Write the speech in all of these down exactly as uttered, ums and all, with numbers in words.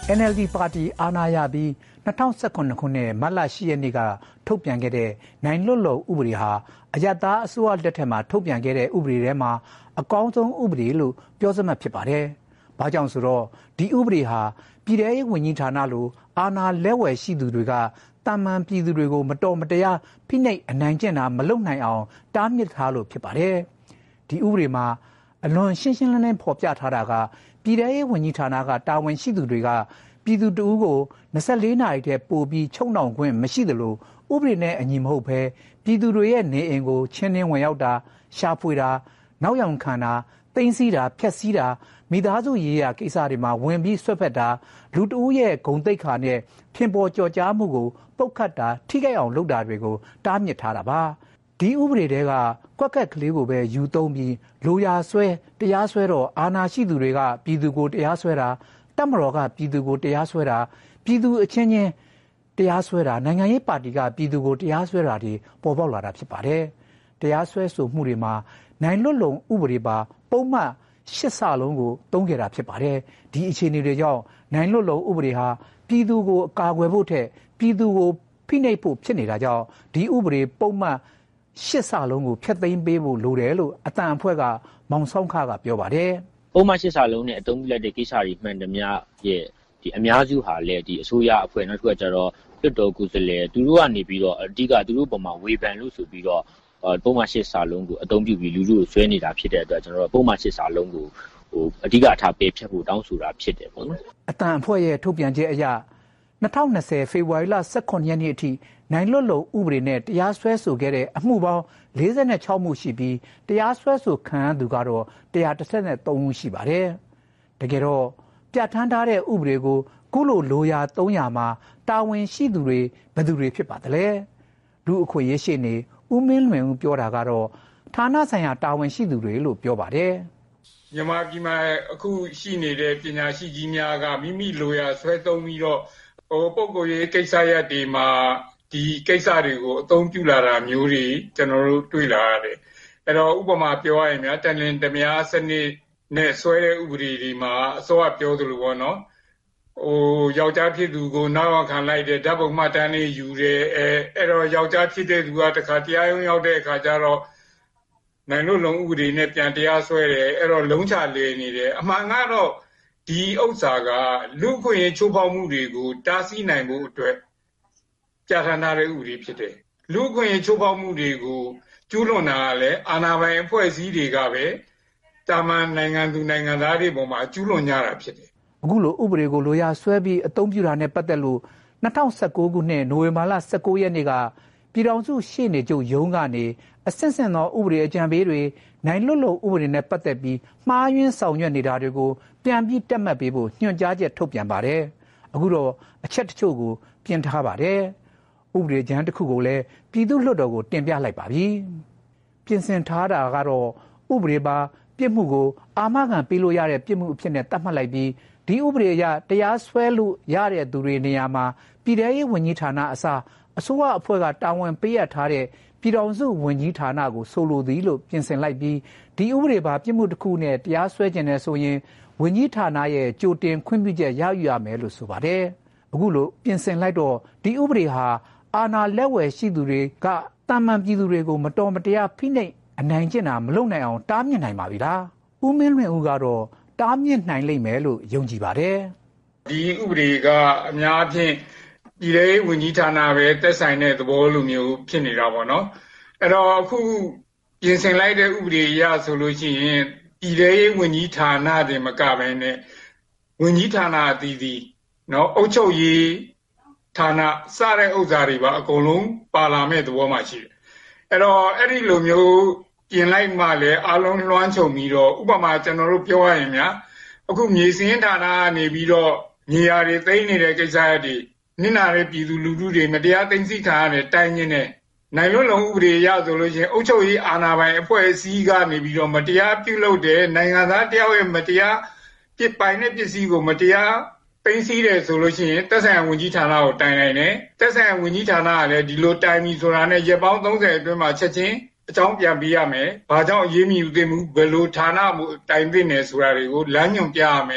เอ็น แอล ดี ပါတီအာဏာရပြီး၂၀၁၇ခုနှစ်မတ်လ၈ရက်နေ့ကထုတ်ပြန်ခဲ့တဲ့နိုင်လွတ်လုံဥပဒေဟာအယက်သားအစိုးရလက်ထက်မှာထုတ်ပြန်ခဲ့တဲ့ဥပဒေထဲမှာအကောင်းဆုံးဥပဒေလို့ပြောစမှတ်ဖြစ်ပါတယ်။ဘာကြောင့်ဆိုတော့ဒီဥပဒေဟာပြည်ထောင်စုဝန်ကြီးဌာနလိုအာဏာလက်ဝယ်ရှိသူတွေကတာမန်ပြည်သူတွေကိုမတော်မတရားဖိနှိပ်အနိုင်ကျင့်တာမလုပ်နိုင်အောင်တားမြစ်ထားလို့ဖြစ်ပါတယ်။ဒီဥပဒေမှာအလွန်ရှင်းရှင်းလင်းလင်းဖော်ပြထားတာကပြည်ထောင်စုဝန်ကြီးဌာနကတာဝန်ရှိသူတွေကပြည်သူတအုပ်ကို၂၄နာရီတည်းပို့ပြီးချုံနှောင်ခွင့်မရှိသလိုဥပဒေနဲ့အညီမဟုတ်ဘဲပြည်သူတွေရဲ့နေအိမ်ကိုချင်းနှင်းဝင်ရောက်တာရှာဖွေတာနောက်ယောင်ခံတာသိမ်းဆည်းတာဖျက်ဆီးတာမိသားစုရေးရာကိစ္စတွေမှာဝင်ပြီးဆွတ်ဖက်တာလူတအုပ်ရဲ့ဂုဏ်သိက္ခာနဲ့ထင်ပေါ်ကျော်ကြားမှုကိုပုတ်ခတ်တာထိခိုက်အောင်လုပ်တာတွေကိုတားမြစ်ထားတာပါဒီဥပဒေတွေကကွက်ကက်ကလေးကိုပဲယူသုံးပြီးလိုရာဆွဲတရားစွဲတော့အာဏာရှိသူတွေကပြည်သူကိုတရားစွဲတာတပ်မတော်ကပြည်သူကိုတရားစွဲတာပြည်သူအချင်းချင်းတရားစွဲတာနိုင်ငံရေးပါတီကပြည်သူကိုတရားစွဲတာတွေပေါ်ပေါက်လာတာဖြစ်ပါတယ်တရားစွဲဆိုမှုတွေမှာနိုင်လွတ်လုံဥပဒေပါပုံမှန်ရှစ်ဆလုံးကိုတုံးခဲ့တာဖြစ်ပါတယ်ဒီအခြေအနေတွေကြောင့်နိုင်လွတ်လုံဥပဒေဟာပြည်သူကိုအကာအကွယ်ဖို့ထက်ပြည်သူကိုဖိနှိပ်ဖို့ဖြစ်နေတာကြောင့်ဒီဥပဒေပုံမှန်ရှစ်ဆလုံးကိုဖျက်သိမ်းပေးဖို့လိုတယ်လို့အတန်အဖွဲ့ကမောင်ဆောင်ခကပြောပါတယ်ပုံမှန်ရှစ်ဆလုံးနဲ့အသုံးပြုလိုက်တဲ့ကိစ္စတွေမှန်သမျှရဲ့ဒီအများစုဟာလည်းဒီအစိုးရအဖွဲ့နောက်တစ်ခုကကျတော့လွှတ်တော်ကိုယ်စားလှယ်သူတို့ကနေပြီးတော့အဓိကသူတို့ပုံမှာဝေဖန်လို့ဆိုပြီးတော့ပုံမှန်ရှစ်ဆလုံးကိုအသုံးပြုပြီးလူလူကိုဆွဲနေတာဖြစ်တဲ့အတွက်ကျွန်တော်တို့ပုံမှန်ရှစ်ဆလုံးကိုဟိုအဓိကအထားပေးဖြတ်ဖို့တောင်းဆိုတာဖြစ်တယ်ပေါ့နော်အတန်အဖွဲ့ရဲ့ထုတ်ပြန်ချက်အရ၂၀၂၀ဖေဖော်ဝါရီလ၁၇ရက်နေ့အထိနိုင်လွတ်လုံဥပဒေနဲ့တရားစွဲဆိုခဲ့တဲ့အမှုပေါင်း၄၆မှုရှိပြီးတရားစွဲဆိုခံရသူကတော့၁၁၃ဦးရှိပါတယ်။တကယ်တော့ပြဋ္ဌာန်းထားတဲ့ဥပဒေကိုခုလိုလိုရာ၃၀၀မှာတာဝန်ရှိသူတွေဘယ်သူတွေဖြစ်ပါသလဲ။လူအခွင့်အရေးရှိနေဦးမင်းလွင်ဦးပြောတာကတော့ဌာနဆိုင်ရာတာဝန်ရှိသူတွေလို့ပြောပါတယ်။မြန်မာပြည်မှာအခုရှိနေတဲ့ပညာရှိကြီးများကမိမိလိုရာဆွဲသုံးပြီးတော့ဟိုပုံကိုယ်ရေးကိစ္စရပ်တွေမှာဒီကိစ္စတွေကိုအသုံးပြုလာတာမျိုးတွေကျွန်တော်တို့တွေ့လာရတယ်။အဲ့တော့ဥပမာပြောရရင်များတန်လင်းဓမြစနစ်နဲ့ဆွဲတဲ့ဥပဒေတွေမှာအစောကပြောသလိုပေါ့နော်။ဟိုယောက်ျားဖြစ်သူကိုနောက်ခံလိုက်တဲ့ဓာတ်ပုံမှတ်တမ်းလေးယူတယ်အဲအဲ့တော့ယောက်ျားဖြစ်တဲ့သူကတခါတရားရုံးရောက်တဲ့အခါကျတော့နိုင်လို့လုံဥပဒေနဲ့ပြန်တရားစွဲတယ်အဲ့တော့လုံးချလေနေတယ်အမှန်ကတော့ဒီဥစ္စာကလူ့ခွင့်ရေးချိုးဖောက်မှုတွေကိုတားဆီးနိုင်ဖို့အတွက်ပြဋ္ဌာန်းထားတဲ့ဥပဒေဖြစ်တယ်လူ့ခွင့်ရေးချိုးဖောက်မှုတွေကိုကျူးလွန်တာကလည်းအာဏာပိုင်အဖွဲ့အစည်းတွေကပဲတာမန်နိုင်ငံသူနိုင်ငံသားတွေပေါ်မှာကျူးလွန်ကြတာဖြစ်တယ်အခုလိုဥပဒေကိုလိုရာဆွဲပြီးအသုံးပြုတာနဲ့ပတ်သက်လို့၂၀၁၉ခုနှစ်နိုဝင်ဘာလ၁၉ရက်နေ့ကပြည်ထောင်စုရှေ့နေချုပ်ရုံးကနေအဆင့်ဆင့်သောဥပဒေအကြံပေးတွေနိုင်လွတ်လုံဥပဒေနဲ့ပတ်သက်ပြီးမှားယွင်းဆောင်ရွက်နေတာတွေကိုပြန်ပြီးတက်မှတ်ပေးဖို့ညွှန်ကြားချက်ထုတ်ပြန်ပါတယ်အခုတော့အချက်တချို့ကိုပြင်ထားပါတယ်ဥပဒေကြမ်းတစ်ခုကိုလည်းပြည်သူ့လွှတ်တော်ကိုတင်ပြလိုက်ပါပြီပြင်ဆင်ထားတာကတော့ဥပဒေပါပြစ်မှုကိုအာမခံပေးလို့ရတဲ့ပြစ်မှုအဖြစ်နဲ့သတ်မှတ်လိုက်ပြီးဒီဥပဒေအရတရားစွဲလို့ရတဲ့သူတွေနေရာမှာပြည်ထောင်စုဝန်ကြီးဌာနအစားအစိုးရအဖွဲ့ကတာဝန်ပေးရထားတဲ့ပြည်ထောင်စုဝန်ကြီးဌာနကိုဆိုလိုသည်လို့ပြင်ဆင်လိုက်ပြီးဒီဥပဒေပါပြစ်မှုတစ်ခုနဲ့တရားစွဲခြင်းနဲ့ဆိုရင်ဝန်ကြီးဌာနရဲ့ကြိုတင်ခွင့်ပြုချက်ရယူရမယ်လို့ဆိုပါတယ်အခုလိုပြင်ဆင်လိုက်တော့ဒီဥပဒေဟာအာဏာလက်ဝယ်ရှိသူတွေကတာမန်ပြည်သူတွေကိုမတော်မတရားဖိနှိပ်အနိုင်ကျင့်တာမလုပ်နိုင်အောင်တားမြစ်နိုင်ပါပြီလားဦးမင်းလွင်ဦးကတော့တားမြစ်နိုင်လိမ့်မယ်လို့ယုံကြည်ပါတယ်ဒီဥပဒေကအများအဖြစ်ပြည်ထောင်စုဝန်ကြီးဌာနပဲသက်ဆိုင်တဲ့သဘောလိုမျိုးဖြစ်နေတာပေါ့နော်အဲ့တော့အခုပြင်ဆင်လိုက်တဲ့ဥပဒေအရဆိုလို့ရှိရင်ပြည်ထောင်စုဝန်ကြီးဌာနတွေမကဘဲနဲ့ဝန်ကြီးဌာနအသီးသီးနော်အုပ်ချုပ်ရေးဌာနစတဲ့ဥစ္စာတွေပါအကုန်လုံးပါလာမဲ့သဘောမှရှိတယ်အဲ့တော့အဲ့ဒီလိုမျိုးပြင်လိုက်မှလည်းအလုံးလွှမ်းခြုံပြီးတော့ဥပမာကျွန်တော်တို့ပြောရရင်များအခုမြေစင်းဌာနကနေပြီးတော့မြေယာတွေသိမ်းနေတဲ့ကိစ္စတွေနစ်နာတဲ့ပြည်သူလူထုတွေမတရားသိမ်းဆည်းခံရတဲ့တိုင်းရင်းနဲ့နိုင်လွတ်လုံဥပဒေရဆိုလို့ချင်းအုပ်ချုပ်ရေးအာဏာပိုင်အဖွဲ့အစည်းကနေပြီးတော့မတရားပြုလုပ်တဲ့နိုင်ငံသားတယောက်ရဲ့မတရားပြစ်ပိုင်တဲ့ပစ္စည်းကိုမတရားသိမ်းဆည်းတယ်ဆိုလို့ရှိရင်သက်ဆိုင်ရာဝန်ကြီးဌာနကိုတိုင်နိုင်တယ်သက်ဆိုင်ရာဝန်ကြီးဌာနကလည်းဒီလိုတိုင်ပြီဆိုတာနဲ့ရက်ပေါင်း၃၀အတွင်းမှာချက်ချင်းအကြောင်းပြန်ပေးရမယ်။ဘာကြောင့်အရေးမယူသင့်ဘူးဘယ်လိုဌာနမှုတိုင်သင့်တယ်ဆိုတာတွေကိုလမ်းညွှန်ပြရမယ်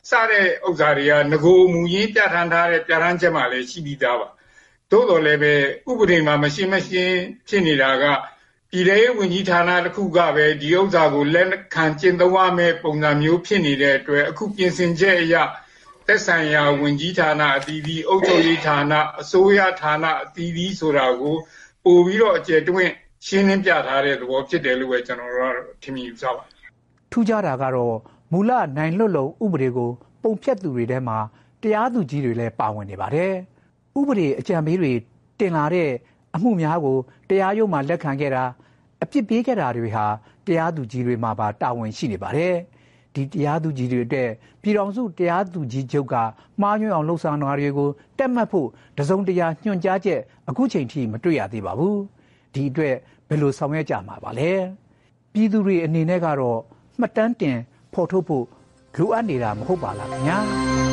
စတဲ့ဥစ္စာတွေကငကိုမူရင်းပြဋ္ဌာန်းထားတဲ့ပြဋ္ဌာန်းချက်မှလည်းရှိပြီးသားပါသို့တော်လည်းပဲဥပဒေမှာမရှိမရှင်းဖြစ်နေတာကပြည်ထောင်စုဝန်ကြီးဌာနတစ်ခုကပဲဒီဥစ္စာကိုလက်ခံကျင့်သုံးရမယ့်ပုံစံမျိုးဖြစ်နေတဲ့အတွက်အခုပြင်ဆင်ချက်အရသက်ဆိုင်ရာဝန်ကြီးဌာနအသီးသီးအုပ်ချုပ်ရေးဌာနအစိုးရဌာနအသီးသီးဆိုတာကိုပို့ပြီးတော့အကျယ်တွင်ရှင်းလင်းပြထားတဲ့သဘောဖြစ်တယ်လို့ပဲကျွန်တော်တို့ကထင်မြင်ယူဆပါတယ်ထူးခြားတာကတော့မူလနိုင်လွတ်လုံဥပဒေကိုပုံဖြတ်သူတွေထဲမှာတရားသူကြီးတွေလည်းပါဝင်နေပါတယ်ဥပဒေအကြံပေးတွေတင်လာတဲ့အမှုများကိုတရားရုံးမှလက်ခံခဲ့တာအပြစ်ပေးခဲ့တာတွေဟာတရားသူကြီးတွေမှာပါတာဝန်ရှိနေပါတယ်ဒီတရားသူကြီးတွေအတွက်ပြည်ထောင်စုတရားသူကြီးချုပ်ကမှားယွင်းအောင်လှုံ့ဆော်တာတွေကိုတက်မှတ်ဖို့တစုံတရာညွှန်ကြားချက်အခုချိန်ထိမတွေ့ရသေးပါဘူးဒီအတွက်ဘယ်လိုဆောင်ရွက်ကြမှာပါလဲပြည်သူတွေအနေနဲ့ကတော့မှတ်တမ်းတင်ဖော်ထုတ်ဖို့လိုအပ်နေတာမဟုတ်ပါလားခင်ဗျာ